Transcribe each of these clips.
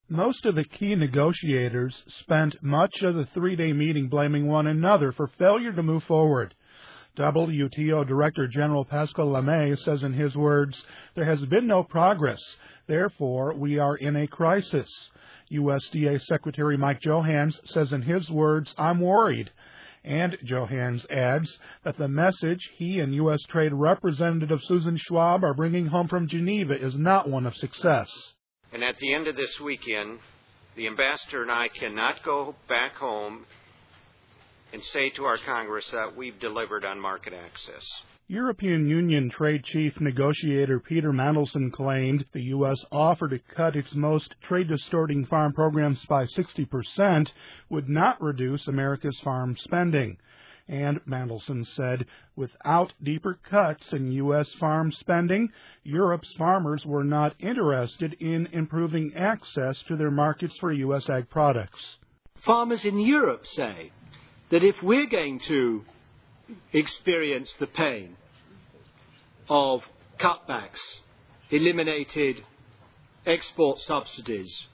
Most of the key negotiators spent much of the three-day meeting blaming one another for failure to move forward. WTO Director General Pascal Lamy says in his words, "There has been no progress. Therefore, we are in a crisis." USDA Secretary Mike Johanns says in his words, "I'm worried." And Johanns adds that the message he and U.S. Trade Representative Susan Schwab are bringing home from Geneva is not one of success. And at the end of this weekend, the ambassador and I cannot go back home and say to our Congress that we've delivered on market access. European Union Trade Chief Negotiator Peter Mandelson claimed the U.S. offer to cut its most trade-distorting farm programs by 60% would not reduce America's farm spending. And Mandelson said, without deeper cuts in U.S. farm spending, Europe's farmers were not interested in improving access to their markets for U.S. ag products. Farmers in Europe say that if we're going to experience the pain of cutbacks, eliminated export subsidies,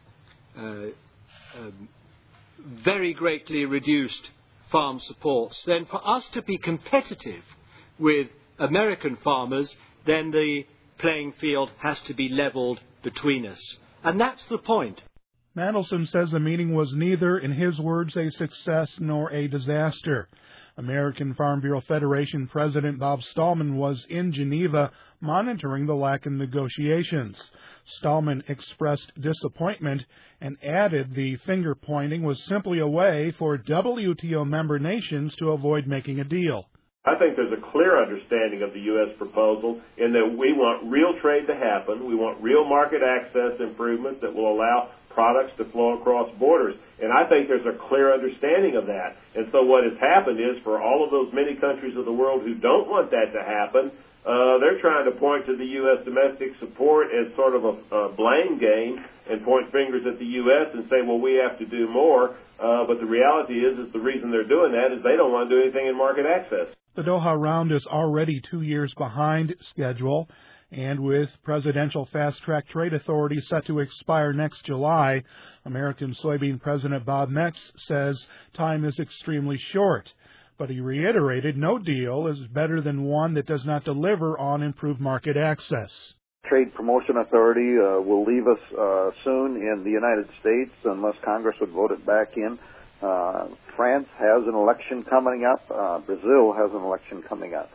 very greatly reduced farm supports, then for us to be competitive with American farmers, then the playing field has to be leveled between us. And that's the point. Mandelson says the meeting was neither, in his words, a success nor a disaster. American Farm Bureau Federation President Bob Stallman was in Geneva monitoring the lack of negotiations. Stallman expressed disappointment and added the finger-pointing was simply a way for WTO member nations to avoid making a deal. I think there's a clear understanding of the U.S. proposal in that we want real trade to happen. We want real market access improvements that will allow products to flow across borders. And I think there's a clear understanding of that. And so what has happened is for all of those many countries of the world who don't want that to happen, they're trying to point to the U.S. domestic support as sort of a blame game and point fingers at the U.S. and say, well, we have to do more. But the reality is the reason they're doing that is they don't want to do anything in market access. The Doha round is already 2 years behind schedule, and with Presidential Fast-Track Trade Authority set to expire next July, American soybean President Bob Metz says time is extremely short. But he reiterated no deal is better than one that does not deliver on improved market access. Trade Promotion Authority will leave us soon in the United States unless Congress would vote it back in. France has an election coming up. Brazil has an election coming up.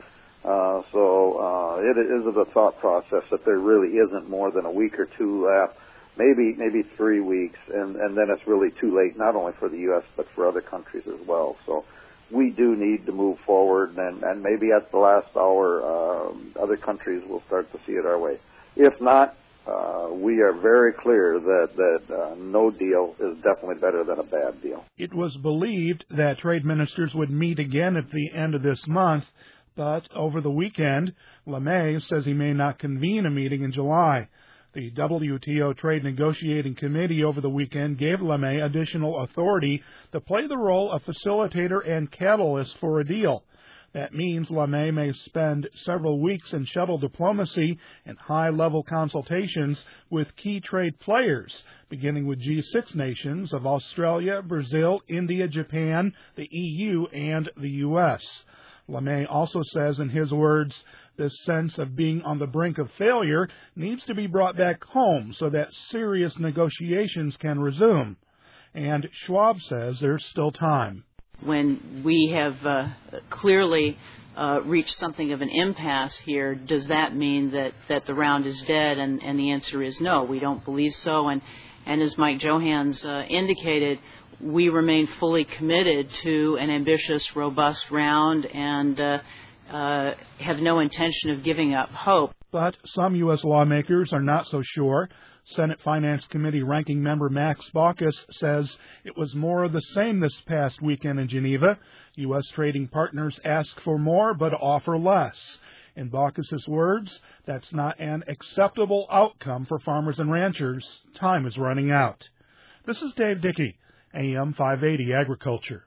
So it is the thought process that there really isn't more than a week or two left, maybe 3 weeks, and then it's really too late, not only for the U.S. but for other countries as well. So we do need to move forward, and maybe at the last hour, other countries will start to see it our way. If not, we are very clear that no deal is definitely better than a bad deal. It was believed that trade ministers would meet again at the end of this month, but over the weekend, Lamy says he may not convene a meeting in July. The WTO Trade Negotiating Committee over the weekend gave Lamy additional authority to play the role of facilitator and catalyst for a deal. That means Lamy may spend several weeks in shuttle diplomacy and high-level consultations with key trade players, beginning with G6 nations of Australia, Brazil, India, Japan, the EU, and the U.S. Lamy also says, in his words, this sense of being on the brink of failure needs to be brought back home so that serious negotiations can resume. And Schwab says there's still time. When we have clearly reached something of an impasse here, does that mean that the round is dead? And the answer is no, we don't believe so. And as Mike Johanns indicated, we remain fully committed to an ambitious, robust round and have no intention of giving up hope. But some U.S. lawmakers are not so sure. Senate Finance Committee Ranking Member Max Baucus says it was more of the same this past weekend in Geneva. U.S. trading partners ask for more but offer less. In Baucus' words, that's not an acceptable outcome for farmers and ranchers. Time is running out. This is Dave Dickey, AM 580 Agriculture.